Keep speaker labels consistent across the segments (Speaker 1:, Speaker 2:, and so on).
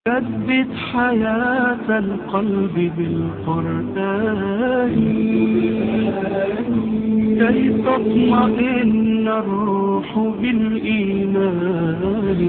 Speaker 1: ثبت حياة القلب بالقرآن كي تطمئن الروح بالإيمان.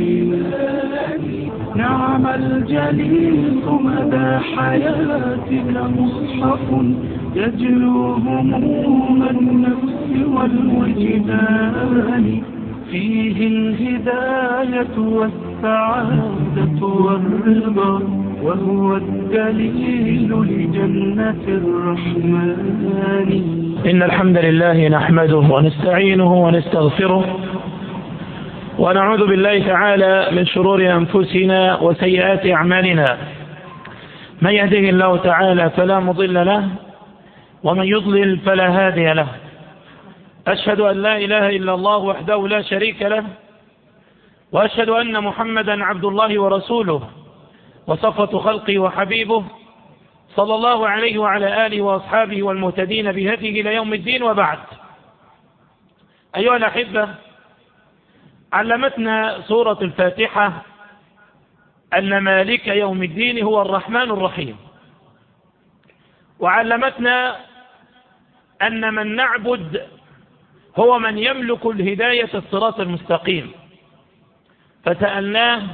Speaker 1: نعم الجليل مدى حياتنا مصحف يجلو هموم النفس والوجدان، فيه الهداية والسعادة والرضا، وهو الدليل لجنة الرحمن.
Speaker 2: إن الحمد لله نحمده ونستعينه ونستغفره ونعوذ بالله تعالى من شرور أنفسنا وسيئات أعمالنا، من يهده الله تعالى فلا مضل له ومن يضلل فلا هادي له. أشهد أن لا إله إلا الله وحده لا شريك له، وأشهد أن محمدا عبد الله ورسوله وصفوة خلقه وحبيبه، صلى الله عليه وعلى آله وأصحابه والمهتدين بهديه إلى يوم الدين. وبعد، أيها الأحبة، علمتنا سورة الفاتحة أن مالك يوم الدين هو الرحمن الرحيم، وعلمتنا أن من نعبد هو من يملك الهداية الصراط المستقيم، فسألناه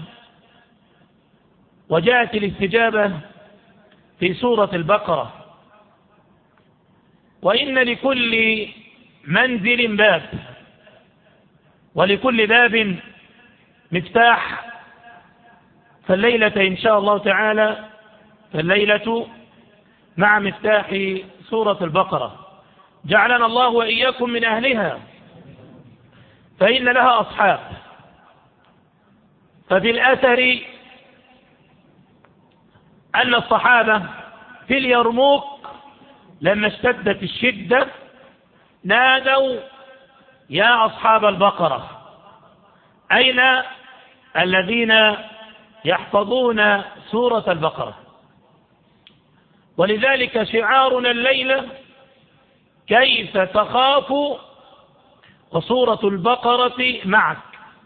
Speaker 2: وجاءت الاستجابة في سورة البقرة. وإن لكل منزل باب، ولكل باب مفتاح، فالليلة إن شاء الله تعالى فالليلة مع مفتاح سورة البقرة، جعلنا الله وإياكم من أهلها، فإن لها أصحاب. ففي الأثر أن الصحابة في اليرموك لما اشتدت الشدة نادوا: يا أصحاب البقرة، أين الذين يحفظون سورة البقرة؟ ولذلك شعارنا الليلة: كيف تخاف وسورة البقرة معك.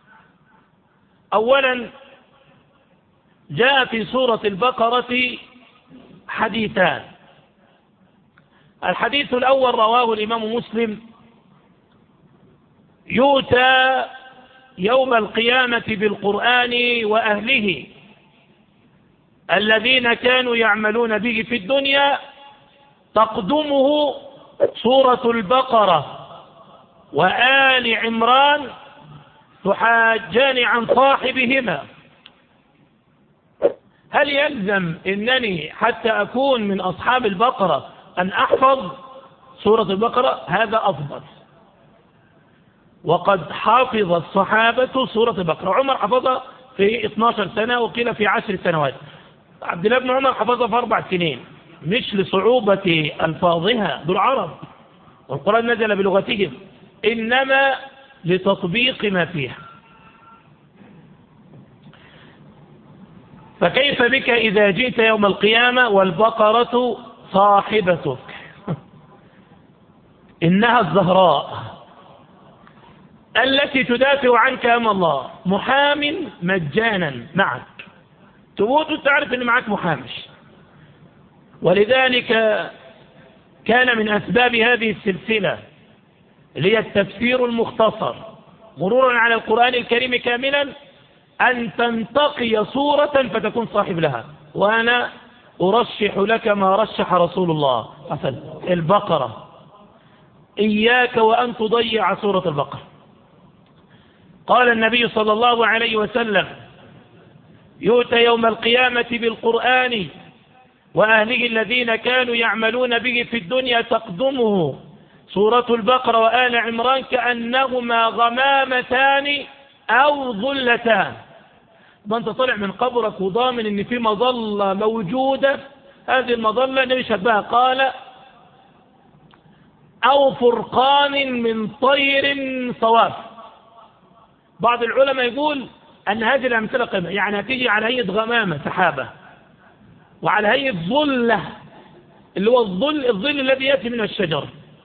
Speaker 2: أولا، جاء في سورة البقرة حديثان. الحديث الأول رواه الإمام مسلم: يؤتى يوم القيامة بالقرآن وأهله الذين كانوا يعملون به في الدنيا، تقدمه سورة البقرة وآل عمران تحاجان عن صاحبهما. هل يلزم أنني حتى أكون من أصحاب البقرة أن أحفظ سورة البقرة؟ هذا أفضل. وقد حافظ الصحابة سورة البقرة. عمر حفظها في 12 سنة، وقيل في 10 سنوات. عبد الله بن عمر حفظها في 4 سنين، مش لصعوبة ألفاظها، دول عرب والقرآن نزل بلغتهم، إنما لتطبيق ما فيها. فكيف بك إذا جئت يوم القيامة والبقرة صاحبتك؟ إنها الزهراء التي تدافع عنك أمام الله، محام مجانا معك، تموت تعرف أن معك محامش. ولذلك كان من أسباب هذه السلسلة اللي هي التفسير المختصر مرورا على القرآن الكريم كاملا أن تنتقي صورة فتكون صاحب لها. وأنا أرشح لك ما رشح رسول الله مثلا البقرة. إياك وأن تضيع سورة البقرة. قال النبي صلى الله عليه وسلم: يؤتى يوم القيامة بالقرآن وأهله الذين كانوا يعملون به في الدنيا، تقدمه سورة البقرة وآل عمران كأنهما غمامتان أو ظلتان. ما أنت طلع من قبرك وضامن أن في مظلة موجودة، هذه المظلة نشهد بها، قال: أو فرقان من طير صواف. بعض العلماء يقول أن هذه الأمثلة قيمة، يعني هتيجي على هيئة غمامة سحابة، وعلى هيئة ظلة اللي هو الظل الذي يأتي من الشجر،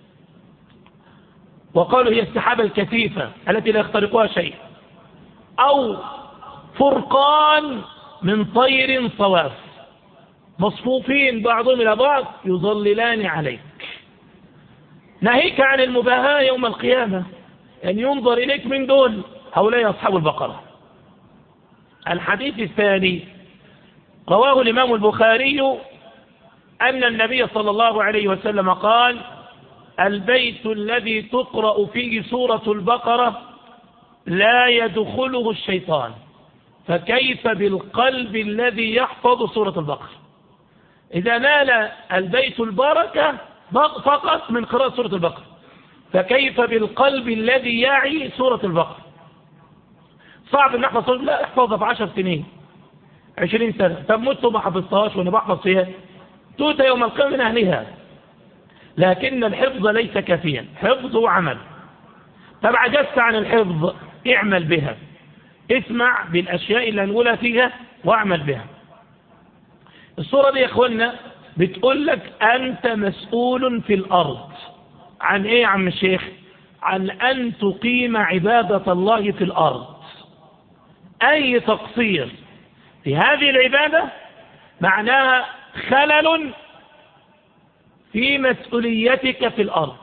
Speaker 2: وقالوا هي السحابة الكثيفة التي لا يخترقها شيء، أو فرقان من طير صواف مصفوفين بعضهم إلى بعض يظللان عليك. ناهيك عن المباهاة يوم القيامة أن ينظر إليك من دون هؤلاء أصحاب البقرة. الحديث الثاني رواه الإمام البخاري أن النبي صلى الله عليه وسلم قال: البيت الذي تقرأ فيه سورة البقرة لا يدخله الشيطان، فكيف بالقلب الذي يحفظ سورة البقرة؟ إذا نال البيت البركة فقط من قراءة سورة البقرة، فكيف بالقلب الذي يعي سورة البقرة؟ صعب ان احفظ، لا احفظها في 10 سنين 20 سنة. طب مت ما حفظتهاش وانا بحفظ فيها، توت يوم القيامة من اهلها. لكن الحفظ ليس كافيا، حفظ وعمل. طب عجزت عن الحفظ، اعمل بها، اسمع بالاشياء اللي هنقولها فيها واعمل بها. الصورة دي يا اخوانا بتقول لك انت مسؤول في الارض عن ايه يا عم الشيخ؟ عن ان تقيم عبادة الله في الارض. اي تقصير في هذه العبادة معناها خلل في مسؤوليتك في الارض.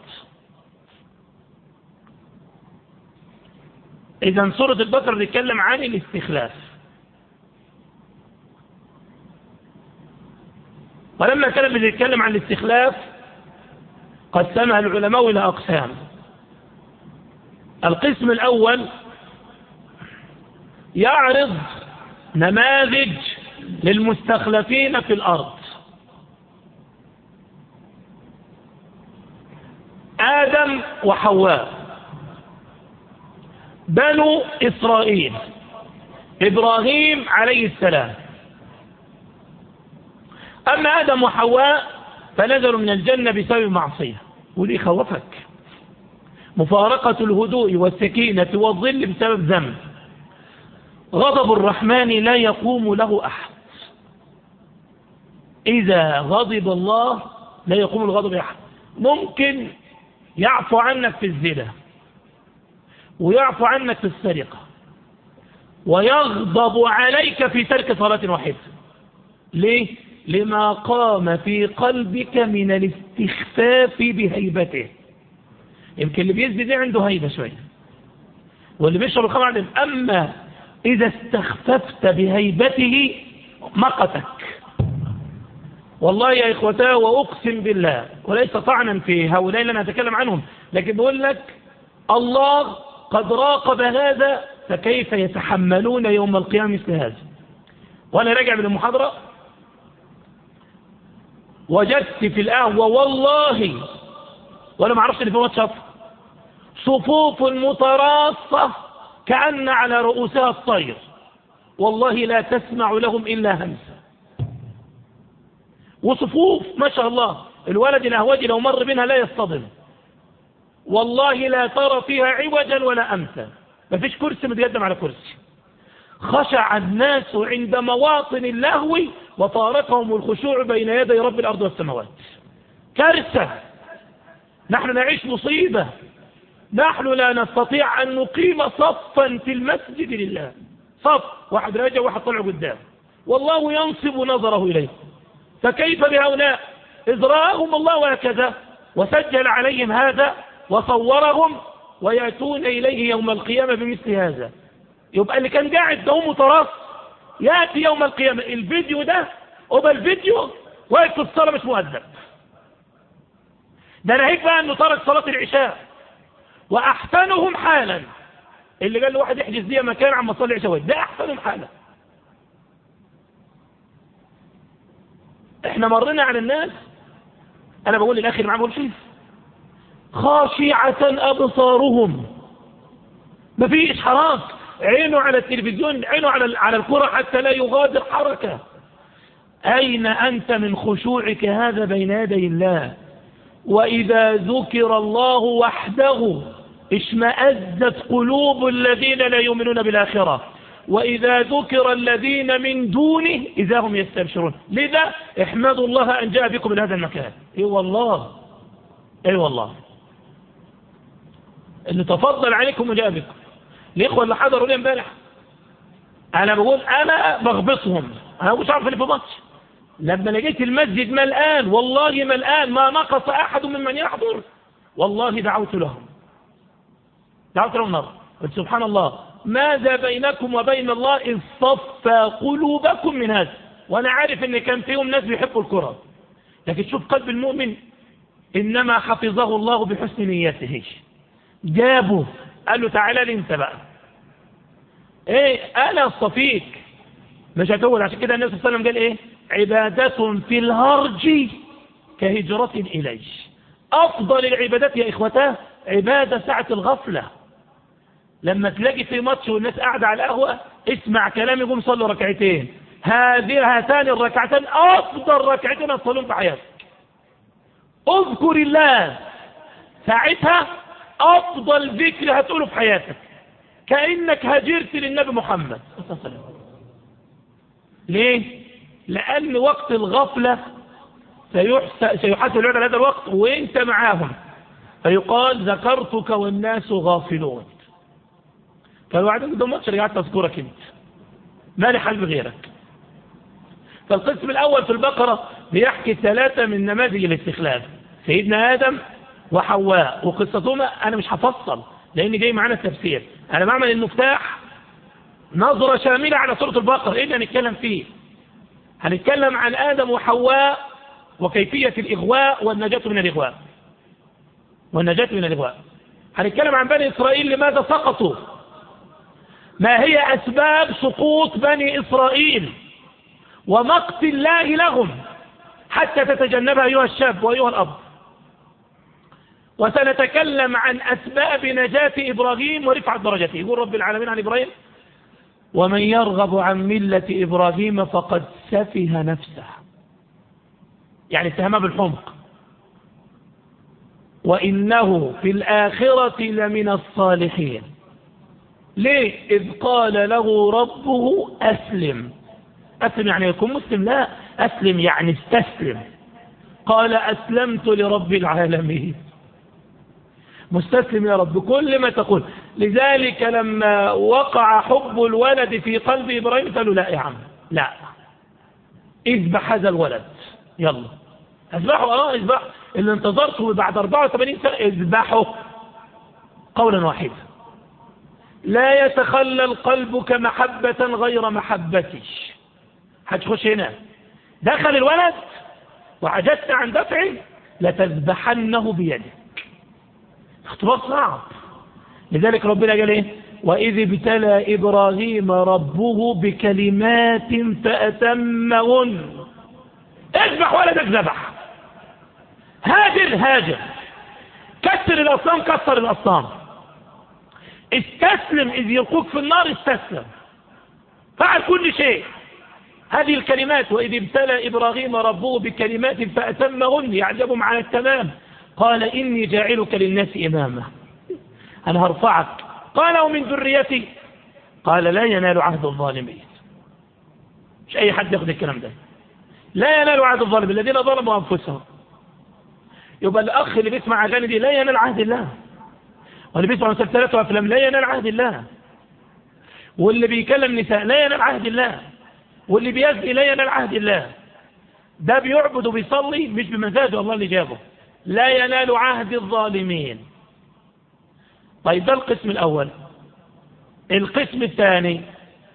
Speaker 2: اذا سورة البقرة بتتكلم عن الاستخلاف. ولما كانت بتتكلم عن الاستخلاف قسمها العلماء إلى أقسام. القسم الأول يعرض نماذج للمستخلفين في الأرض. آدم وحواء، بنو إسرائيل، إبراهيم عليه السلام. أما آدم وحواء فنزلوا من الجنة بسبب معصية، ودي خوفك. مفارقة الهدوء والسكينة والظل بسبب ذنب. غضب الرحمن لا يقوم له أحد. إذا غضب الله لا يقوم الغضب أحد. ممكن يعفو عنك في الزنا، ويعفو عنك في السرقة، ويغضب عليك في ترك صلاة واحدة. ليه؟ لما قام في قلبك من الاستخفاف بهيبته. يمكن اللي بيزني دي عنده هيبة شوية، واللي بيشرب الخمر عنده. أما إذا استخففت بهيبته مقتك. والله يا إخوتاه وأقسم بالله، وليس طعنا في هؤلاء اللي أنا أتكلم عنهم، لكن بقول لك الله قد راقب هذا، فكيف يتحملون يوم القيامة مثل هذا؟ وأنا راجع من المحاضرة وجدت في القهوة والله، ولا ما اعرفش اللي في واتساب، صفوف متراصة كأن على رؤوسها الطير، والله لا تسمع لهم إلا همسة. وصفوف ما شاء الله، الولد الأهواجي لو مر بنا لا يصطدم، والله لا ترى فيها عوجا ولا أمسا، ما فيش كرسي متقدم على كرسي. خشع الناس عند مواطن اللهو وفارقهم الخشوع بين يدي رب الأرض والسماوات. كارثة. نحن نعيش مصيبة. نحن لا نستطيع أن نقيم صفا في المسجد لله، صف واحد راجع واحد طلع قدام، والله ينصب نظره إليه. فكيف بهؤلاء؟ إذ رآهم الله هكذا وسجل عليهم هذا وصورهم، ويأتون إليه يوم القيامة بمثل هذا. يبقى اللي كان قاعد ده متراص يأتي يوم القيامة الفيديو ده وبقى الفيديو واقف في الصلاة مش مؤدب. ده ناهيك بقى انه ترك صلاة العشاء. واحسنهم حالا اللي قال له واحد يحجز لي مكان عم صلي العشاء، ده احسنهم حالا. احنا مرينا على الناس، انا بقول للاخر معاه بقول شيء، خاشعة ابصارهم، مفيش حراك، عينه على التلفزيون، عينه على الكرة حتى لا يغادر حركة. أين أنت من خشوعك هذا بين يدي الله؟ وإذا ذكر الله وحده اشمأزت قلوب الذين لا يؤمنون بالآخرة، وإذا ذكر الذين من دونه إذا هم يستبشرون. لذا احمدوا الله أن جاء بكم من هذا المكان. اي والله، اي والله اللي تفضل عليكم وجاء بكم. الإخوة اللي حضروا لي امبارح أنا بقول أنا بغبطهم، أنا مش عارف اللي في ماتش. لما لقيت المسجد ملآن، والله ملآن، ما نقص أحد ممن يحضر، والله دعوت لهم نار. قلت سبحان الله، ماذا بينكم وبين الله إذ صفى قلوبكم من هذا؟ وأنا عارف إن كان فيهم ناس بيحبوا الكرة، لكن شوف قلب المؤمن، إنما حفظه الله بحسن نيته. جابه قال له تعالى لي انت بقى، ايه انا اصطفيك، مش هتقول. عشان كده النبي صلى الله عليه وسلم قال ايه؟ عبادة في الهرج كهجرة إليه. أفضل العبادات يا إخوتاه عبادة ساعة الغفلة. لما تلاقي في ماتش والناس قاعدة على القهوة، اسمع كلام، يقوم صلوا ركعتين، هاتان الركعتين أفضل ركعتين هتصلون في حياتك. اذكر الله، ساعتها أفضل ذكر هتقوله في حياتك، كأنك هاجرت للنبي محمد صلى الله عليه وسلم. ليه؟ لأن وقت الغفلة سيحاسب العباد على هذا الوقت وانت معاهم، فيقال ذكرتك والناس غافلون. فالوعد ده ماتش رجعت تذكرك انت، ما لي حل بغيرك. فالقسم الأول في البقرة بيحكي 3 من نماذج الاستخلاف، سيدنا آدم وحواء وقصتهما. أنا مش هفصل لأن جاي معانا التفسير، أنا بعمل المفتاح نظرة شاملة على سورة البقرة. إيه اللي هنتكلم فيه؟ هنتكلم عن آدم وحواء وكيفية الإغواء والنجاة من الإغواء. هنتكلم عن بني إسرائيل، لماذا سقطوا، ما هي أسباب سقوط بني إسرائيل، ومقت الله لهم حتى تتجنبها أيها الشاب وأيها الأب. وسنتكلم عن أسباب نجاة إبراهيم ورفعة درجته. يقول رب العالمين عن إبراهيم: ومن يرغب عن ملة إبراهيم فقد سفه نفسه، يعني اتهمها بالحمق، وإنه في الآخرة لمن الصالحين. ليه؟ إذ قال له ربه أسلم. أسلم يعني يكون مسلم؟ لا، أسلم يعني استسلم. قال أسلمت لرب العالمين، مستسلم يا رب كل ما تقول. لذلك لما وقع حب الولد في قلب إبراهيم قالوا لا يا عم، لا، اذبح هذا الولد، يلا اذبحه. اذبح اللي انتظرته بعد 84 سنة، اذبحه قولا واحدا. لا يتخلل قلبك محبة غير محبتي. هتخش هنا، دخل الولد وعجزت عن دفعه، لتذبحنه بيدك. اختبار صعب. لذلك ربنا قال ايه؟ وإذ ابتلى إبراهيم ربه بكلمات فأتمهن. اذبح ولدك، ذبح. هاجر، كسر الأصنام، كسر الأصنام. استسلم إذ يلقوك في النار، استسلم، فعل كل شيء. هذه الكلمات، وإذ ابتلى إبراهيم ربه بكلمات فأتمهن، يعجبهم على التمام. قال إني جاعلك للناس إماما، أنا هرفعك. قال ومن ذريتي، قال لا ينال عهد الظالمين. مش أي حد ياخذ الكلام ده. لا ينال عهد الظالمين الذين ظلموا أنفسهم. يبقى الأخ اللي بيسمع أغاني دي لا ينال عهد الله، واللي بيسمع مسلسلات وأفلام لا ينال عهد الله، واللي بيكلم نساء لا ينال عهد الله، واللي بيزني لا ينال عهد الله. ده بيعبد وبيصلي مش بمزاجه، الله اللي جابه. لا ينال عهد الظالمين. طيب ده القسم الأول. القسم الثاني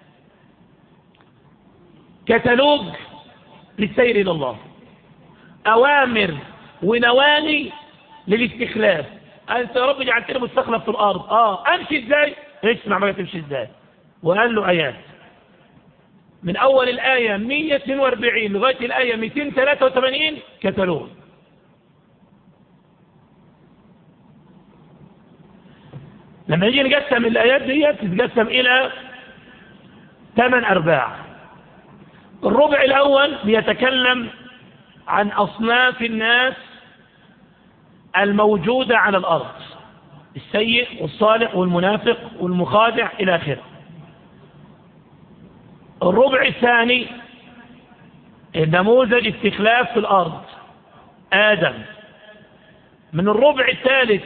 Speaker 2: كتالوج للسير إلى الله، أوامر ونواهي للاستخلاف. أنت يا رب جعلتني مستخلف في الأرض، أمشي إزاي؟ اسمع بقى تمشي إزاي. وقال له آيات من أول الآية 142 لغاية الآية 283 كتالوج. لما يجي نقسم الآيات دي تتقسم إلى 8 أرباع. الربع الأول بيتكلم عن أصناف الناس الموجودة على الأرض، السيء والصالح والمنافق والمخادع إلى آخره. الربع الثاني نموذج استخلاف في الأرض، آدم. من الربع الثالث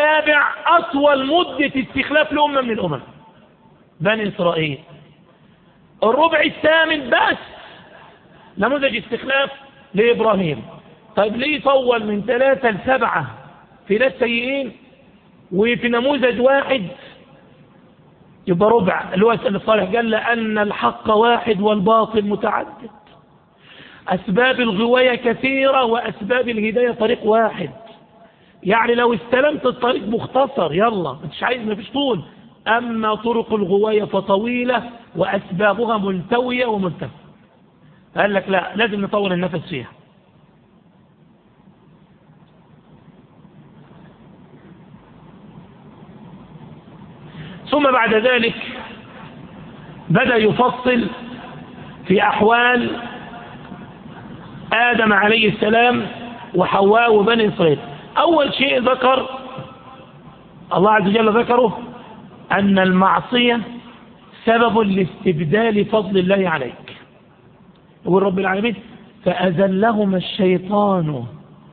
Speaker 2: للسابع أطول مدة استخلاف لأمة من الأمم، بني إسرائيل. الربع الثامن بس نموذج استخلاف لإبراهيم. طيب ليه طول من 3 ل7 في ناس سيئين وفي نموذج واحد يبقى ربع اللي هو الصالح؟ قال لأن الحق واحد والباطل متعدد، أسباب الغواية كثيرة وأسباب الهداية طريق واحد. يعني لو استلمت الطريق مختصر يلا مش عايز مفيش طول، أما طرق الغواية فطويلة وأسبابها ملتوية وملتفة. قال لك لا، لازم نطول النفس فيها. ثم بعد ذلك بدأ يفصل في أحوال آدم عليه السلام وحواء وبني إسرائيل. أول شيء ذكر الله عز وجل ذكره أن المعصية سبب لاستبدال فضل الله عليك. يقول رب العالمين فأزلهما الشيطان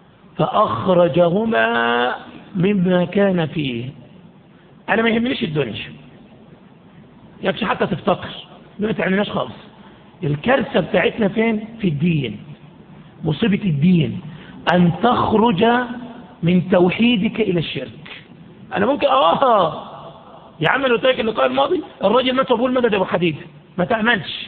Speaker 2: فأخرجهما مما كان فيه. أنا ما يهمنيش الدنيا، يكفي حتى تفتقر، ما تعنيناش خالص. الكارثة بتاعتنا فين؟ في الدين. مصيبة الدين أن تخرج من توحيدك إلى الشرك. أنا ممكن يا عم لو تاكل اللقاء الماضي الراجل مات وبقول مدد أبو حديد، ما تعملش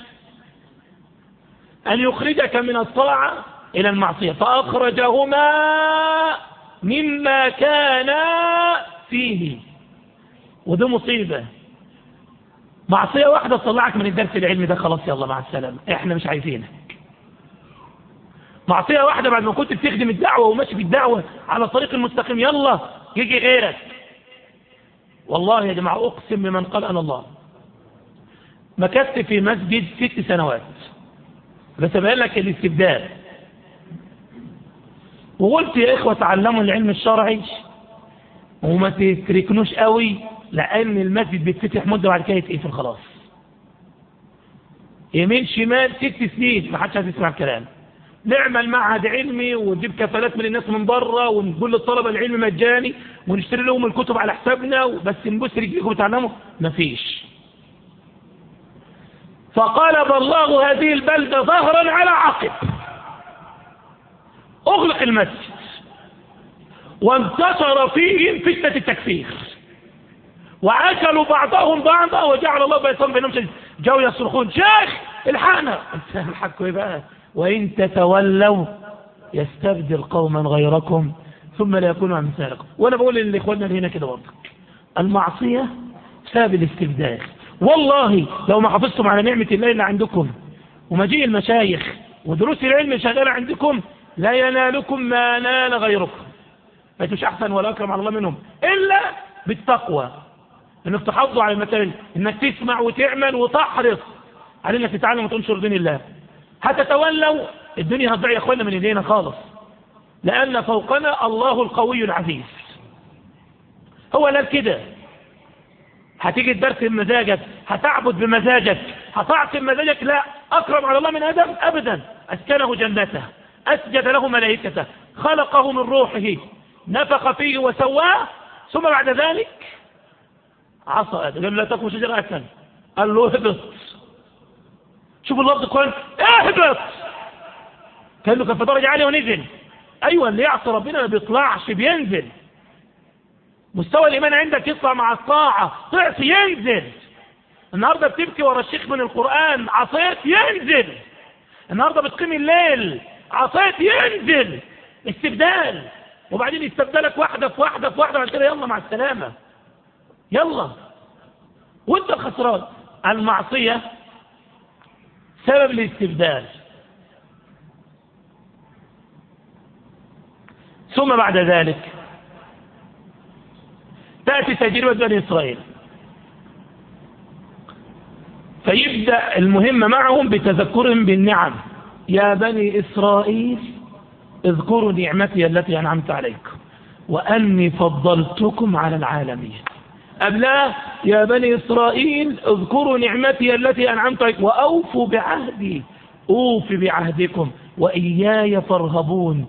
Speaker 2: أن يخرجك من الطاعة إلى المعصية. فأخرجهما مما كان فيه، وده مصيبة. معصية واحدة تطلعك من الدرس العلمي ده، خلاص يلا مع السلامة، احنا مش عايزينك. معصية واحدة بعد ما كنت بتخدم الدعوة وماشي في الدعوة على الطريق المستقيم، يلا يجي غيرك. والله يا جماعة أقسم بمن قال أنا الله، مكثت في مسجد 6 سنوات، بس أبين لك الاستبدال. وقلت يا إخوة تعلموا العلم الشرعي وما تتركنوش قوي، لأن المسجد بيتفتح مدة وبعد كده يتقفل خلاص. يمين شمال 6 سنين ما حدش هتسمع الكلام. نعمل معهد علمي ونجيب كفالات من الناس من بره ونقول للطلبة العلم مجاني ونشتري لهم الكتب على حسابنا بس نبص رجليكم وتعلموا، مفيش. فقلب الله هذه البلدة ظهرا على عقب، أغلق المسجد وانتشر فيهم فتنة التكفير وأكلوا بعضهم بعضا وجعل الله بينهم بينهم جاءوا يصرخون شيخ الحقنا. الحقوا بقى وإن تتولوا يستبدل قوما غيركم ثم لا يكونوا أمثالكم. وأنا بقول لإخواننا اللي هنا كده برضه المعصية سبب الاستبدال. والله لو ما حافظتم على نعمة الله اللي عندكم ومجيء المشايخ ودروس العلم شغالة عندكم لا ينالكم ما نال غيركم، ما انتوش أحسن ولا أكرم على الله منهم إلا بالتقوى، انك تحافظوا على المثل، انك تسمع وتعمل وتحرص على انك تتعلم وتنشر دين الله. هتتولوا الدنيا هتضيع يا اخوانا من ايدينا خالص، لان فوقنا الله القوي العزيز. هو قال كده، هتيجي الدرس بمزاجك، هتعبد بمزاجك، هتعصي بمزاجك، لا اكرم على الله من ادم ابدا. اسكنه جنته، اسجد له ملائكته، خلقه من روحه، نفخ فيه وسواه، ثم بعد ذلك عصى آدم. قال لا تاكلوا شجرة أكل، قال له اهبط. شوف اللفظ كويس، اهبط. كان له كان في درجة عالية ونزل. أيوة اللي يعصي ربنا ما بيطلعش، بينزل. مستوى الإيمان عندك يطلع مع الطاعة، تعصي ينزل. النهاردة بتبكي ورا الشيخ من القرآن، عصيت ينزل. النهاردة بتقيم الليل، عصيت ينزل. استبدال، وبعدين يستبدلك واحدة في واحدة في واحدة، بعد كده يلا مع السلامة، يلا وانت الخسران. المعصية سبب الاستبدال. ثم بعد ذلك تأتي تجربة بني إسرائيل، فيبدأ المهمة معهم بتذكرهم بالنعم. يا بني إسرائيل اذكروا نعمتي التي أنعمت عليكم وأني فضلتكم على العالمين. قبلها يا بني إسرائيل اذكروا نعمتي التي أنعمت عليكم وأوفوا بعهدي أوف بعهدكم وإياي فارهبون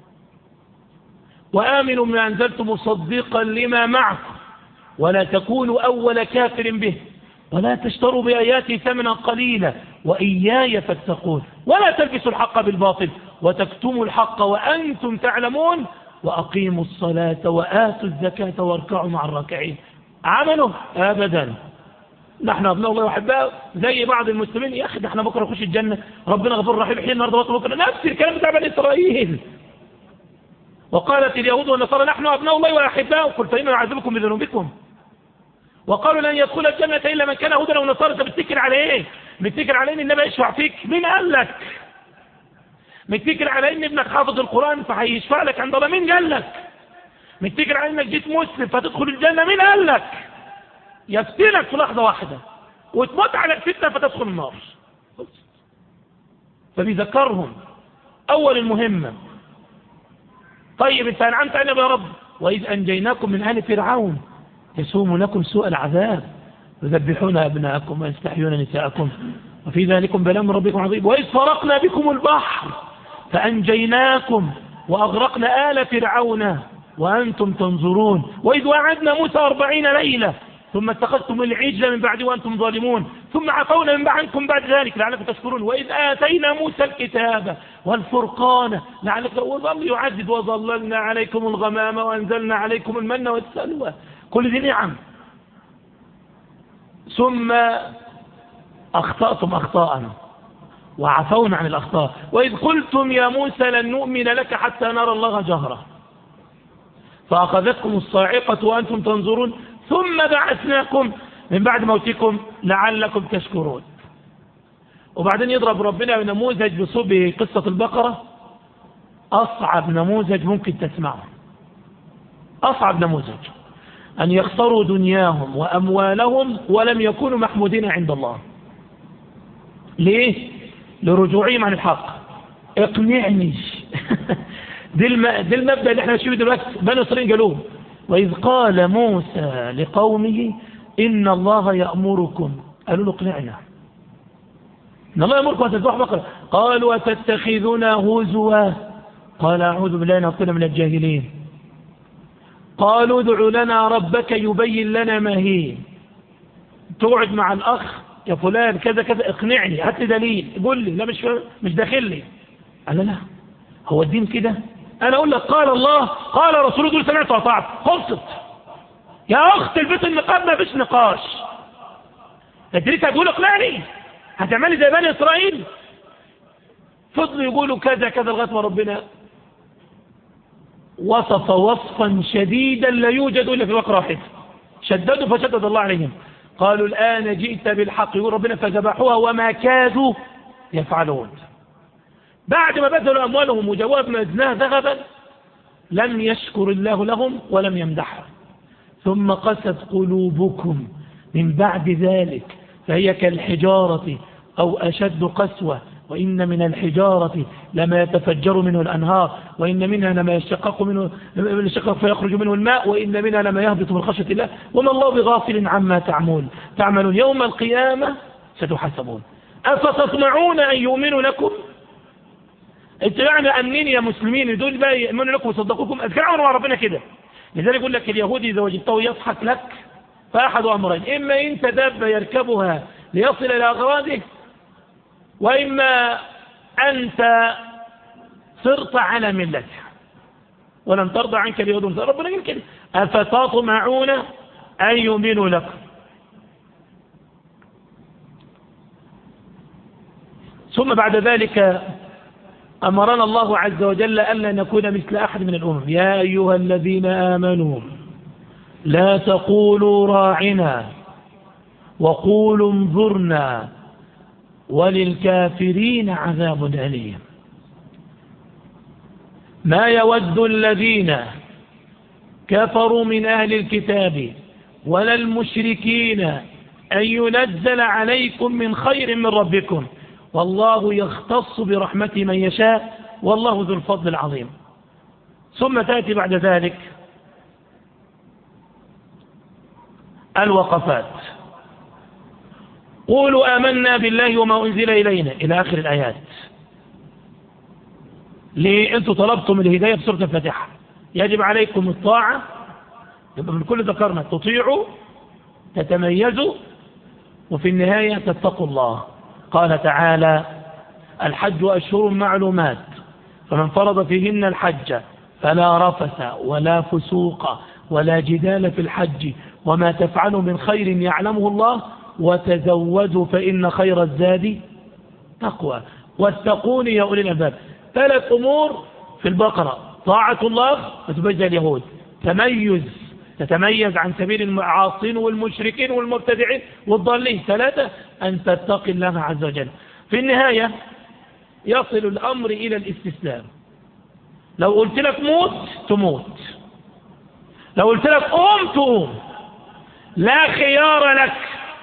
Speaker 2: وآمنوا ما أنزلت مصدقا لما معكم ولا تكونوا أول كافر به ولا تشتروا بآياتي ثمنا قليلا وإياي فاتقون ولا تلبسوا الحق بالباطل وتكتموا الحق وأنتم تعلمون وأقيموا الصلاة وآتوا الزكاة واركعوا مع الراكعين. عملوا أبدا. نحن أبناء الله وحباء زي بعض المسلمين، يا أخي ده احنا بكرة نخش الجنة، ربنا غفور رحيم، حين النهارده بكرة، نفس الكلام بتاع بني إسرائيل. وقالت اليهود والنصارى نحن أبناء الله وأحباؤه قل فإنه يعذبكم بذنوبكم. وقالوا لن يدخل الجنة إلا من كان هودا أو نصارى. أنت بتتكل على إيه؟ بتتكل على إن النبي يشفع فيك؟ مين قال لك؟ بتتكل على إن ابنك حافظ القرآن فهيشفع لك عند الله؟ مين قال لك؟ بتتكل على إنك جيت مسلم فتدخل الجنة؟ مين قال لك؟ يفتنك في لحظة واحدة وتموت على الفتنة فتدخل النار. فبيذكرهم أول المهمة. طيب انت أنعمت علينا يا رب، وإذ أنجيناكم من آل فرعون يسومونكم سوء العذاب يذبحون أبناءكم ويستحيون نساءكم وفي ذلكم بلاء من ربكم عظيم. وإذ فرقنا بكم البحر فأنجيناكم وأغرقنا آل فرعون وأنتم تنظرون. وإذ وعدنا موسى 40 ليلة ثم اتخذتم العجل من بعد وأنتم ظالمون ثم عفونا من عنكم بعد ذلك لعلكم تشكرون. وإذ آتينا موسى الكتاب والفرقان لعلكم، والله يعدد وظللنا عليكم الغمام وأنزلنا عليكم المن والسلوى، كل ذي نعم. ثم أخطأتم أخطاءنا وعفونا عن الأخطاء. وإذ قلتم يا موسى لن نؤمن لك حتى نرى الله جهرة فأخذتكم الصاعقة وأنتم تنظرون ثم بعثناكم من بعد موتكم لعلكم تشكرون. وبعدين يضرب ربنا نموذج بصوب قصة البقرة، أصعب نموذج ممكن تسمعه، أصعب نموذج، أن يخسروا دنياهم وأموالهم ولم يكونوا محمودين عند الله. ليه؟ لرجوعهم عن الحق. اقنعني. دي المبدأ اللي احنا نشوفه دلوقتي بني إسرائيل قالوه. وإذ قال موسى لقومه إن الله يأمركم، قالوا له اقنعنا، إن الله يأمركم أن تذبحوا بقرة. قالوا أتتخذنا هزوا قال أعوذ بالله أن أكون من الجاهلين. قالوا ادع لنا ربك يبين لنا ما هي. تقعد مع الأخ يا فلان كذا كذا، اقنعني، هات لي دليل، قول لي. لا مش داخل لي. قال لا هو الدين كده؟ أنا أقول لك قال الله قال رسوله دول سمعت وأطعت، خلصت. يا أخت البيت النقاب ما فيش نقاش. أنت لسه هتقول اقنعني؟ هتعملي زي بني إسرائيل؟ فضلوا يقولوا كذا كذا لغاية ما ربنا وصف وصفا شديدا لا يوجد إلا في بقرة واحدة. شددوا فشدد الله عليهم. قالوا الآن جئت بالحق، يقول ربنا فذبحوها وما كادوا يفعلون. بعد ما بذلوا أموالهم وجواب ما أزناه ذهبا لم يشكر الله لهم ولم يمدحهم. ثم قست قلوبكم من بعد ذلك فهي كالحجارة أو أشد قسوة وإن من الحجارة لما يتفجر منه الأنهار وإن منها لما يشقق فيخرج منه الماء وإن منها لما يهبط من خشية الله وما الله بغافل عما تعملون يوم القيامة ستحاسبون. أفتطمعون أن يؤمنوا لكم؟ انت يعني أمنين يا مسلمين دول بقى يؤمنوا لكم ويصدقوكم؟ أذكر عمرنا مع ربنا كده. لذلك يقول لك اليهودي إذا وجدته يضحك لك فأحد أمرين: إما أنت دابة يركبها ليصل إلى أغراضه، وإما أنت صرت على ملتها ولن ترضى عنك اليهود والنصارى. ربنا يقول كده: أفتطمعون أن يؤمنوا لكم. ثم بعد ذلك أمرنا الله عز وجل ألا نكون مثل أحد من الأمم. يا أيها الذين آمنوا لا تقولوا راعنا وقولوا انظرنا وللكافرين عذاب أليم. ما يود الذين كفروا من أهل الكتاب ولا المشركين أن ينزل عليكم من خير من ربكم والله يختص برحمته من يشاء والله ذو الفضل العظيم. ثم تأتي بعد ذلك الوقفات: قولوا آمنا بالله وما أنزل إلينا إلى آخر الآيات. ليه أنتم طلبتم الهداية في سورة الفاتحة؟ يجب عليكم الطاعة. يبقى من كل ذكرنا تطيعوا، تتميزوا، وفي النهاية تتقوا الله. قال تعالى: الحج أشهر معلومات، فمن فرض فيهن الحج فلا رفث ولا فسوق ولا جدال في الحج، وما تفعلوا من خير يعلمه الله، وتزودوا فإن خير الزاد تقوى، واتقون يا أولي الألباب. 3 أمور في البقرة: طاعة الله وتبجى اليهود، تتميز عن سبيل العاصين والمشركين والمبتدعين والضالين. 3 أن تتقي الله عز وجل. في النهاية يصل الأمر إلى الاستسلام. لو قلت لك موت تموت، لو قلت لك قوم تقوم، لا خيار لك.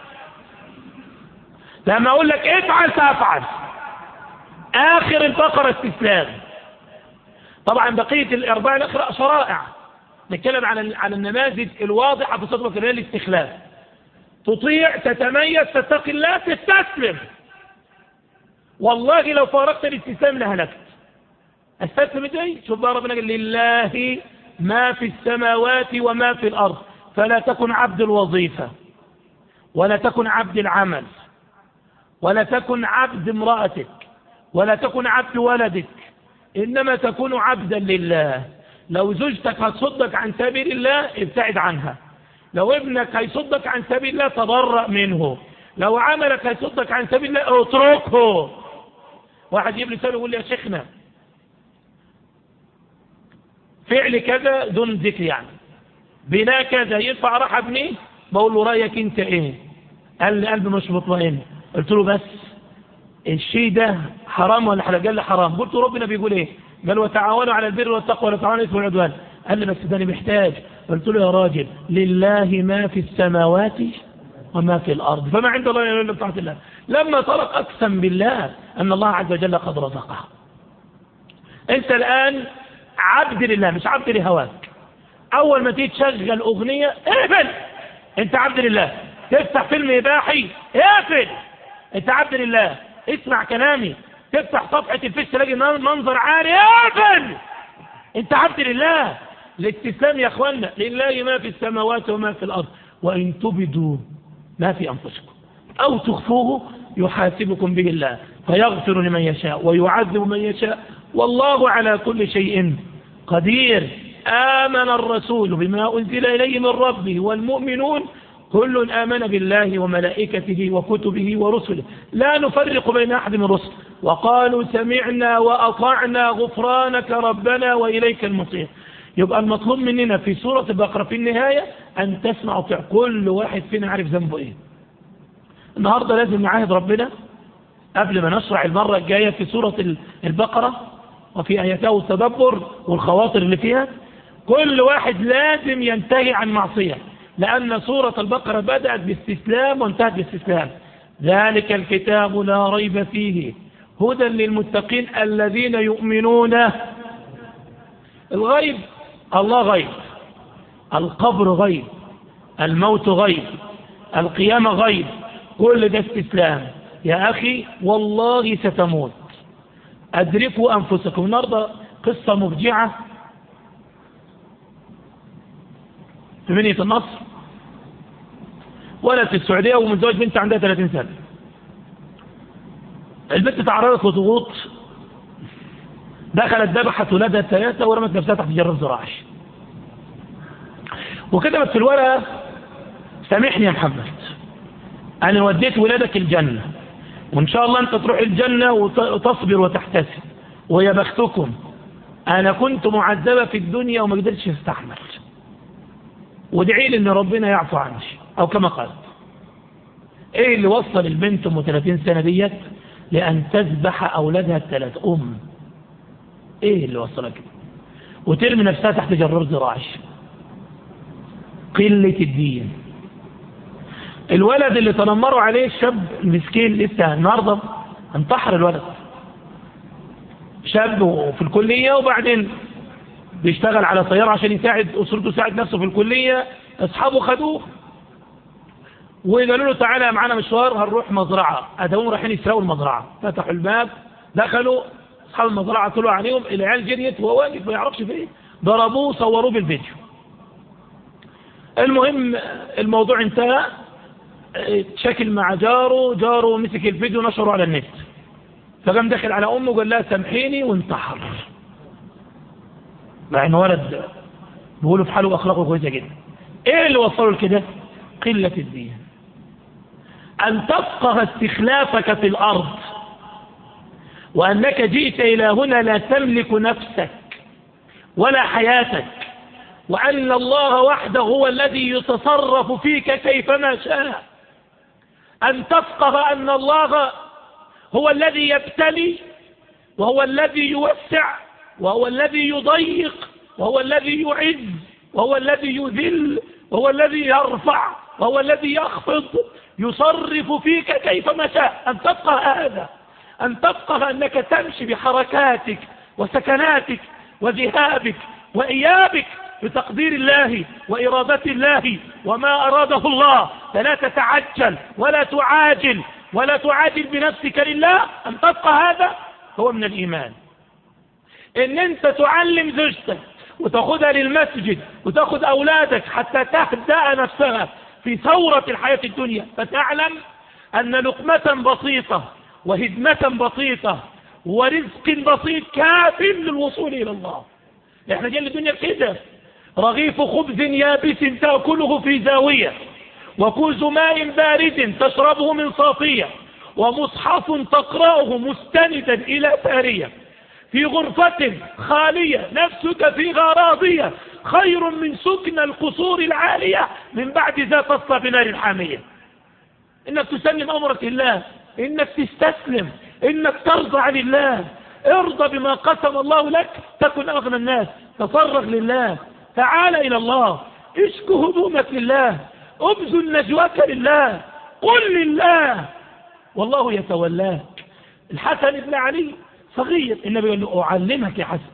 Speaker 2: لما أقول لك افعل سأفعل. آخر البقرة استسلام. طبعا بقية الأربعة الأخرى شرائع، نتكلم عن النماذج الواضحة في صدق الاستخلاف. تطيع، تتميز، تتقي الله، تستسلم. والله لو فارقت الاستسلام لهلكت. استسلم ازاي؟ شوف بقى ربنا قال: لله ما في السماوات وما في الأرض، فلا تكن عبد الوظيفة، ولا تكن عبد العمل، ولا تكن عبد امرأتك، ولا تكن عبد ولدك، إنما تكون عبدا لله. لو زوجتك هتصدك عن سبيل الله ابتعد عنها، لو ابنك هيصدك عن سبيل الله تضرأ منه، لو عملك هيصدك عن سبيل الله اتركه. واحد يجيب لي سؤال يقول لي: يا شيخنا فعل كذا دون ذكر، يعني بناء كذا ينفع راح ابنيه؟ بقول له: رأيك انت ايه؟ قال لي: قلبي مش مطمئن. قلت له: بس الشيء ده حرام ولا حلال؟ قال لي: حرام. قلت له: ربنا بيقول ايه؟ قال: وتعاونوا على البر والتقوى ولا تعاونوا على الاثم والعدوان. قال لي: بس ده انا محتاج. قلت له: يا راجل، لله ما في السماوات وما في الارض، فما عند الله الا بطاعة الله. لما طرق اقسم بالله ان الله عز وجل قد رزقه. انت الان عبد لله مش عبد لهواك. اول ما تيجي تشغل اغنيه اقفل، انت عبد لله. تفتح فيلم اباحي اقفل، انت عبد لله. اسمع كلامي، تفتح صفحه الفيس تلاقي منظر عاري اقفل، انت عبد لله. الاستسلام يا اخوانا: لله ما في السماوات وما في الارض، وان تبدوا ما في انفسكم او تخفوه يحاسبكم به الله، فيغفر لمن يشاء ويعذب من يشاء، والله على كل شيء قدير. آمن الرسول بما أنزل إليه من ربه والمؤمنون كل آمن بالله وملائكته وكتبه ورسله لا نفرق بين أحد من رسله، وقالوا سمعنا وأطعنا غفرانك ربنا وإليك المصير. يبقى المطلوب مننا في سورة البقرة في النهاية أن تسمع وتطيع. كل واحد فينا عارف ذنبه إيه. النهاردة لازم نعاهد ربنا قبل ما نشرع المرة الجاية في سورة البقرة وفي آياتها والتدبر والخواطر اللي فيها، كل واحد لازم ينتهي عن معصية، لأن سورة البقرة بدأت باستسلام وانتهت باستسلام. ذلك الكتاب لا ريب فيه هدى للمتقين الذين يؤمنون الغيب. الله غيب، القبر غيب، الموت غيب، القيامة غيب، كل ده استسلام. يا أخي والله ستموت، أدركوا أنفسكم. النهارده قصة مفجعة في مدينة النصر، ولد في السعودية ومتزوج بنت عندها 30 سنة. البنت تعرضت لضغوط، دخلت ذبحت ولادها 3 ورمت نفسها تحت جرار زراعي، وكتبت في الورقة: سامحني يا محمد، أنا وديت ولادك الجنة، وإن شاء الله أنت تروح الجنة وتصبر وتحتسب، ويا بختكم أنا كنت معذبة في الدنيا وما قدرتش استحمل، وادعي لي إن ربنا يعفو عني، أو كما قال. إيه اللي وصل البنت أم 30 سنة ديت لأن تذبح أولادها 3؟ إيه اللي وصلها كده؟ وترمي نفسها تحت جرار زراعي. قلة الدين. الولد اللي تنمروا عليه الشاب المسكين لسه النهارده انتحر. الولد شاب في الكلية وبعدين بيشتغل على طيارة عشان يساعد أسرته، يساعد نفسه في الكلية. أصحابه خدوه وقالوا له: تعالى معانا مشوار، هنروح مزرعة. أدوهم رايحين يسرقوا المزرعة. فتحوا الباب، دخلوا أصحاب المزرعة، طلعوا عليهم، العيال جريت وهو واقف ما يعرفش فيه، ضربوه صوروه بالفيديو. المهم الموضوع انتهى، شكل مع جاره مسك الفيديو نشره على النت، فقام داخل على أمه وقال لها سامحيني وانتحر، مع إنه ولد بيقولوا في حاله وأخلاقه كويسة جدا. إيه اللي وصله لكده؟ قلة الدين. أن تفقه استخلافك في الأرض، وأنك جئت إلى هنا لا تملك نفسك ولا حياتك، وأن الله وحده هو الذي يتصرف فيك كيفما شاء. أن تفقه أن الله هو الذي يبتلي، وهو الذي يوسع، وهو الذي يضيق، وهو الذي يعز، وهو الذي يذل، وهو الذي يرفع، وهو الذي يخفض، يصرف فيك كيفما شاء. أن تفقه هذا، أن تفقه أنك تمشي بحركاتك وسكناتك وذهابك وإيابك بتقدير الله وإرادة الله وما أراده الله، فلا تتعجل ولا تعاجل بنفسك لله. أن تفقه هذا هو من الإيمان. إن أنت تعلم زوجتك وتأخذها للمسجد وتأخذ أولادك حتى تهدأ نفسها في ثورة الحياة الدنيا، فتعلم أن لقمة بسيطة وهدمة بسيطة ورزق بسيط كاف للوصول إلى الله. احنا جايين الدنيا كده، رغيف خبز يابس تأكله في زاوية، وكوز ماء بارد تشربه من صافية، ومصحف تقرأه مستندا إلى سارية، في غرفة خالية نفسك فيها راضية، خير من سكن القصور العالية من بعد ذا تصلى بنار حامية. إنك تسلم أمرك الله، إنك تستسلم، إنك ترضى عن الله. ارضى بما قسم الله لك تكن أغنى الناس. تفرغ لله، تعال إلى الله، اشكو همومك لله، ابذل نجواك لله، قل لله والله يتولاك. الحسن بن علي صغير، النبي يقول له أعلمك يا حسن،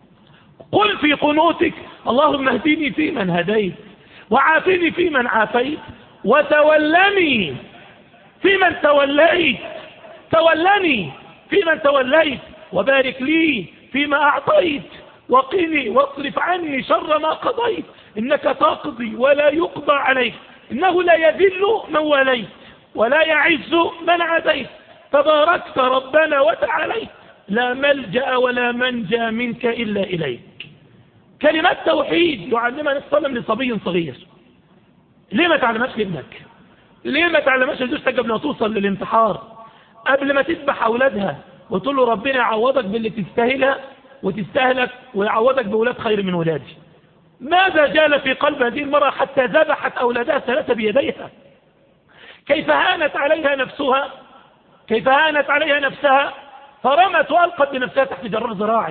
Speaker 2: قل في قنوتك اللهم اهدني فيمن هديت، وعافني فيمن عافيت، وتولني فيمن توليت، تولني فيمن توليت، وبارك لي فيما أعطيت، وقني واصرف عني شر ما قضيت، إنك تقضي ولا يقضى عليك، إنه لا يذل من وليت ولا يعز من عاديت، تباركت ربنا وتعاليت، لا ملجأ ولا منجى منك إلا إليك. كلمات توحيد يعلمها الصلاة لصبي صغير. ليه ما تعلمهاش لابنك؟ ليه ما تعلمهاش لزوجتك قبل ما توصل للانتحار، قبل ما تذبح أولادها وتقول له ربنا يعوضك باللي تستاهلها وتستاهلك ويعوضك بأولاد خير من ولادي؟ ماذا جال في قلب هذه المرأة حتى ذبحت أولادها 3 بيديها؟ كيف هانت عليها نفسها، كيف هانت عليها نفسها، فرمت وألقت بنفسها تحت جرار ذراعي.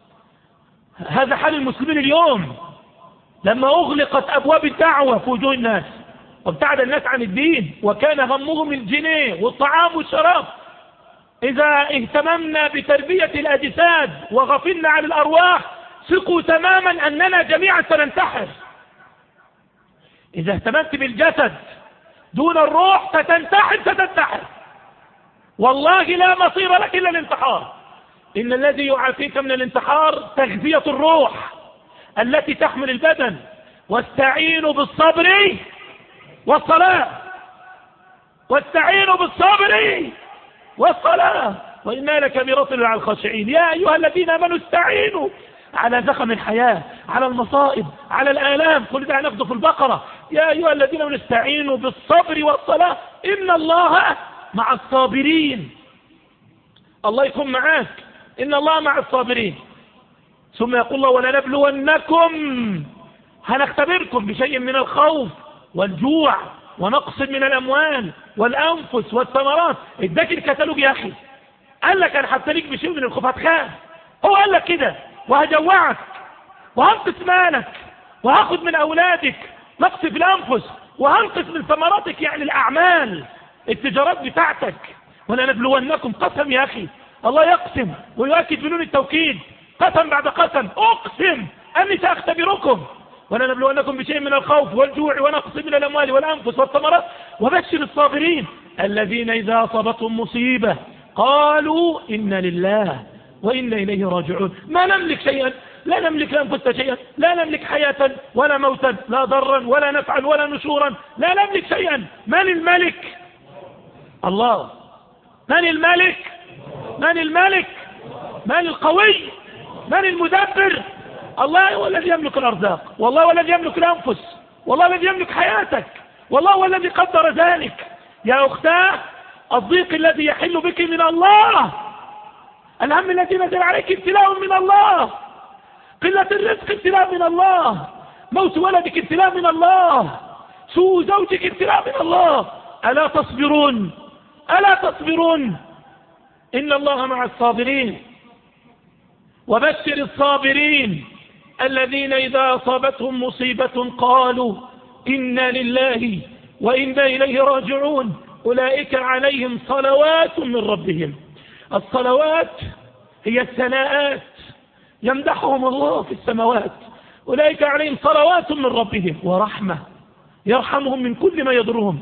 Speaker 2: هذا حال المسلمين اليوم لما أغلقت أبواب الدعوة في وجوه الناس وابتعد الناس عن الدين، وكان همهم الجنيه والطعام والشراب. إذا اهتممنا بتربية الأجساد وغفلنا عن الأرواح ثقوا تماما أننا جميعا سننتحر. إذا اهتممت بالجسد دون الروح ستنتحر. والله لا مصير لك إلا الانتحار. إن الذي يعافيك من الانتحار تغذية الروح التي تحمل البدن. واستعينوا بالصبر والصلاة، واستعينوا بالصبر والصلاة وإنا لكبيرة على الخاشعين. يا أيها الذين آمنوا استعينوا على زخم الحياة، على المصائب، على الآلام، كل ده هناخده في البقرة. يا أيها الذين آمنوا استعينوا بالصبر والصلاة إن الله مع الصابرين. الله يكون معاك، إن الله مع الصابرين. ثم يقول الله ولنبلونكم، هنختبركم بشيء من الخوف والجوع ونقص من الأموال والأنفس والثمرات. اداك الكتالوج يا أخي، قال لك أنا هبتليك بشيء من الخوف، هتخاف. هو قال لك كده، وهجوعك وهنقص مالك وهاخد من أولادك، نقص في الأنفس، وهنقص من ثمراتك يعني الأعمال التجارات بتاعتك. ولنبلونكم، قسم يا أخي، الله يقسم ويؤكد بنون التوكيد، قسم بعد قسم، أقسم أني سأختبركم. ولنبلونكم بشيء من الخوف والجوع ونقص من الأموال والأنفس والثمرات وبشر الصابرين الذين إذا أصابتهم مصيبة قالوا إنا لله وإنا إليه راجعون. ما نملك شيئا لا نملك لأنفسنا شيئا، لا نملك حياة ولا موتا، لا ضرا ولا نفعا ولا نشورا، لا نملك شيئا. من الملك؟ الله. من الملك؟ من الملك؟ من القوي؟ من المدبر؟ الله هو الذي يملك الأرزاق، والله هو الذي يملك الأنفس، والله الذي يملك حياتك، والله هو الذي قدر ذلك. يا أختاه، الضيق الذي يحل بك من الله، الهم الذي نزل عليك ابتلاء من الله، قلة الرزق ابتلاء من الله، موت ولدك ابتلاء من الله، سوء زوجك ابتلاء من الله. ألا تصبرون؟ ألا تصبرون؟ إن الله مع الصابرين. وبشر الصابرين الذين إذا أصابتهم مصيبة قالوا إنا لله وإنا إليه راجعون أولئك عليهم صلوات من ربهم. الصلوات هي الثناءات، يمدحهم الله في السماوات. أولئك عليهم صلوات من ربهم ورحمة، يرحمهم من كل ما يضرهم.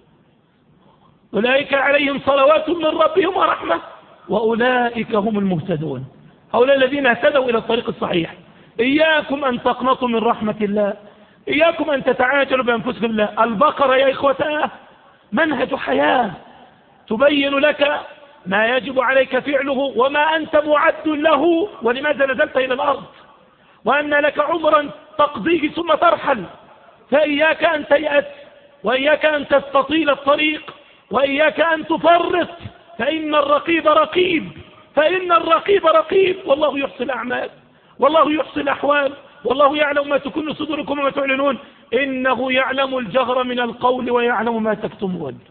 Speaker 2: أولئك عليهم صلوات من ربهم ورحمة وأولئك هم المهتدون. هؤلاء الذين اهتدوا إلى الطريق الصحيح. إياكم أن تقنطوا من رحمة الله، إياكم أن تتعاجلوا بأنفسكم الله. البقرة يا إخوتاه منهج حياة تبين لك ما يجب عليك فعله وما أنت معد له ولماذا نزلت إلى الأرض، وأن لك عمرا تقضيه ثم ترحل. فإياك أن تيأس، وإياك أن تستطيل الطريق، وإياك أن تفرط، فإن الرقيب رقيب، فإن الرقيب رقيب. والله يحصي الأعمال، والله يحصي الأحوال، والله يعلم ما تكن صدوركم وما تعلنون. إنه يعلم الجهر من القول ويعلم ما تكتمون.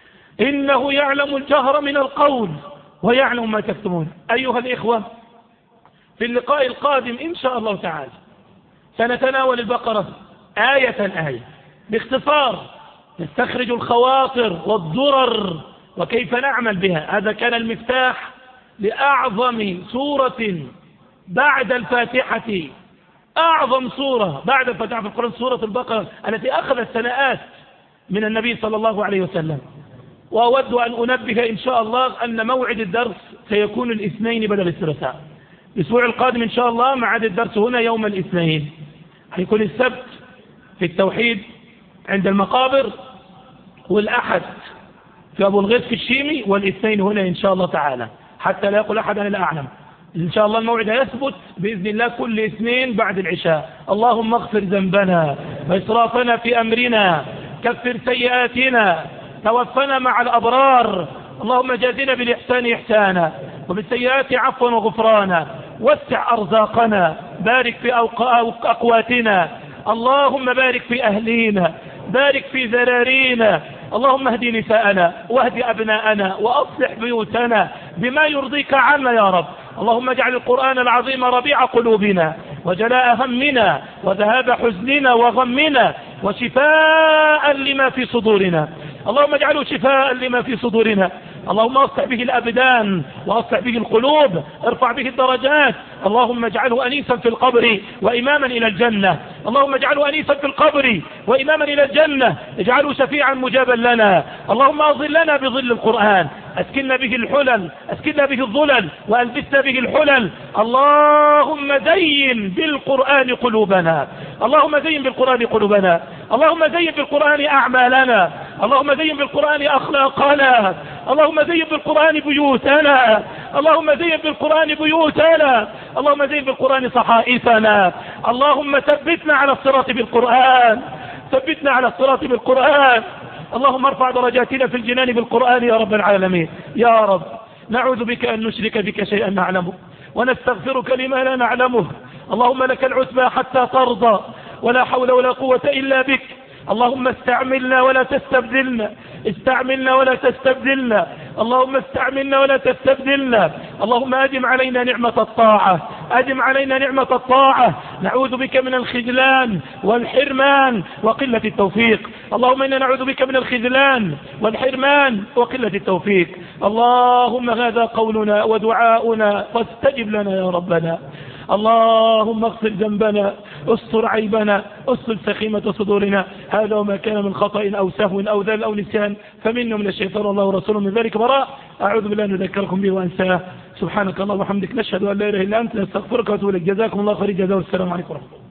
Speaker 2: إنه يعلم الجهر من القول ويعلم ما تكتمون. أيها الإخوة، في اللقاء القادم إن شاء الله تعالى سنتناول البقرة آية آية باختصار، نستخرج الخواطر والضرر وكيف نعمل بها. هذا كان المفتاح لأعظم سورة بعد الفاتحة، أعظم سورة بعد الفاتحة في القرآن، سورة البقرة التي أخذت ثناءات من النبي صلى الله عليه وسلم. وأود أن أنبه إن شاء الله أن موعد الدرس سيكون الاثنين بدل الثلاثاء. الأسبوع القادم إن شاء الله معاد الدرس هنا يوم الاثنين، هيكون السبت في التوحيد عند المقابر، والأحد في أبو الغيث في الشيمي، والاثنين هنا إن شاء الله تعالى، حتى لا يقول أحد أنا لا أعلم. إن شاء الله الموعد يثبت بإذن الله كل اثنين بعد العشاء. اللهم اغفر ذنبنا وإسرافنا في أمرنا، كفر سيئاتنا، توفنا مع الأبرار. اللهم جازنا بالإحسان إحسانا وبالسيئات عفوا وغفرانا، وسع أرزاقنا، بارك في أقواتنا، اللهم بارك في أهلينا، بارك في ذرارينا. اللهم اهد نساءنا واهد أبناءنا وأصلح بيوتنا بما يرضيك عنا يا رب. اللهم اجعل القرآن العظيم ربيع قلوبنا وجلاء همنا وذهاب حزننا وغمنا وشفاء لما في صدورنا. اللهم اجعله شفاء لما في صدورنا. اللهم اصلح به الأبدان واصلح به القلوب، ارفع به الدرجات. اللهم اجعله أنيسا في القبر وإماما إلى الجنة. اللهم اجعله أنيسا في القبر وإماما إلى الجنة. اجعله شفيعا مجابا لنا. اللهم أظلنا بظل القرآن، أسكننا به الحلل، أسكننا به الظلل، وألبسنا به الحلل. اللهم زين بالقرآن قلوبنا، اللهم زين بالقرآن قلوبنا، اللهم زين بالقرآن أعمالنا، اللهم زين بالقرآن أخلاقنا، اللهم زين بالقرآن بيوتنا، اللهم زين بالقرآن بيوتنا، اللهم زين بالقرآن صحائفنا. اللهم ثبتنا على الصراط بالقرآن، ثبتنا على الصراط بالقرآن. اللهم ارفع درجاتنا في الجنان بالقرآن يا رب العالمين. يا رب نعوذ بك أن نشرك بك شيئا نعلمه ونستغفرك لما لا نعلمه. اللهم لك العتبى حتى ترضى، ولا حول ولا قوة إلا بك. اللهم استعملنا ولا تستبدلنا، استعملنا ولا تستبدلنا، اللهم استعملنا ولا تستبدلنا. اللهم أدم علينا نعمة الطاعة، أدم علينا نعمة الطاعة. نعوذ بك من الخذلان والحرمان وقلة التوفيق. اللهم إنا نعوذ بك من الخذلان والحرمان وقلة التوفيق. اللهم هذا قولنا ودعاؤنا فاستجب لنا يا ربنا. اللهم اغفر ذنبنا، استر عيبنا، استر سخيمة صدورنا. هذا وما كان من خطأ أو سهو أو ذل أو نسيان فمنه من الشيطان، الله ورسوله من ذلك براء. أعوذ بالله أن أذكركم به وأنساه. سبحانك اللهم وبحمدك نشهد أن لا إله إلا أنت نستغفرك ونتوب إليك. جزاكم الله خير الجزاء والسلام عليكم ورحمة الله.